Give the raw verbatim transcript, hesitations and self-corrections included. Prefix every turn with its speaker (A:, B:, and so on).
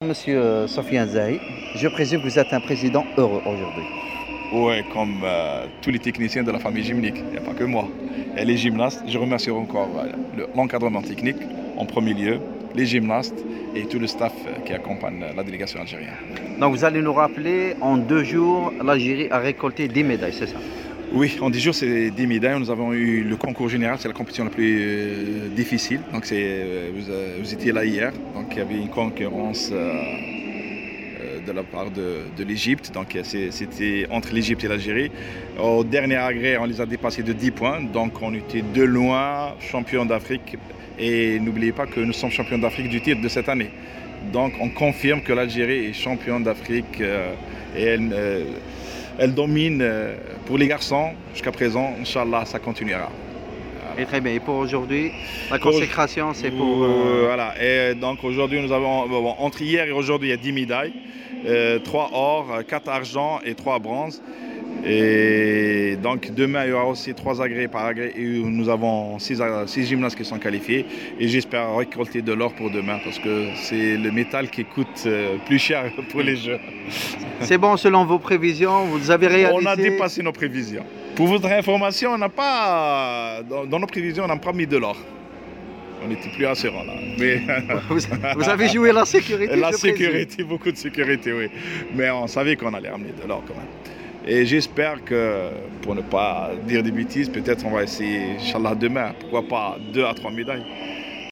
A: Monsieur Sofiane Zahi. Je présume que vous êtes un président heureux aujourd'hui.
B: Oui, comme euh, tous les techniciens de la famille gymnique, il n'y a pas que moi. Et les gymnastes, je remercie encore euh, l'encadrement technique en premier lieu, les gymnastes et tout le staff qui accompagne la délégation algérienne.
A: Donc vous allez nous rappeler, en deux jours, l'Algérie a récolté dix médailles, c'est ça?
B: Oui, en dix jours, c'est dix médailles. Nous avons eu le concours général, c'est la compétition la plus euh, difficile. Donc c'est, euh, vous, euh, vous étiez là hier, donc il y avait une concurrence euh, euh, de la part de, de l'Égypte. Donc c'était entre l'Égypte et l'Algérie. Au dernier agrès, on les a dépassés de dix points. Donc on était de loin champions d'Afrique. Et n'oubliez pas que nous sommes champions d'Afrique du titre de cette année. Donc on confirme que l'Algérie est championne d'Afrique euh, et elle, euh, elle domine euh, pour les garçons jusqu'à présent. Inch'Allah, ça continuera.
A: Et très bien. Et pour aujourd'hui, la consécration, c'est pour...
B: Euh... Voilà. Et donc aujourd'hui, nous avons, bon, entre hier et aujourd'hui, il y a dix médailles. Euh, trois or, quatre argent et trois bronzes. Et donc demain, il y aura aussi trois agrès par agrès et nous avons six, six gymnastes qui sont qualifiés et j'espère récolter de l'or pour demain parce que c'est le métal qui coûte plus cher pour les jeux.
A: C'est bon selon vos prévisions, vous avez réalisé...
B: On a dépassé nos prévisions. Pour votre information, on n'a pas, dans, dans nos prévisions, on n'a pas mis de l'or. On n'était plus assurant là. Mais
A: vous, vous avez joué la sécurité.
B: La sécurité, présume. Beaucoup de sécurité, oui. Mais on savait qu'on allait ramener de l'or quand même. Et j'espère que, pour ne pas dire des bêtises, peut-être on va essayer, Inch'Allah, demain, pourquoi pas deux à trois médailles.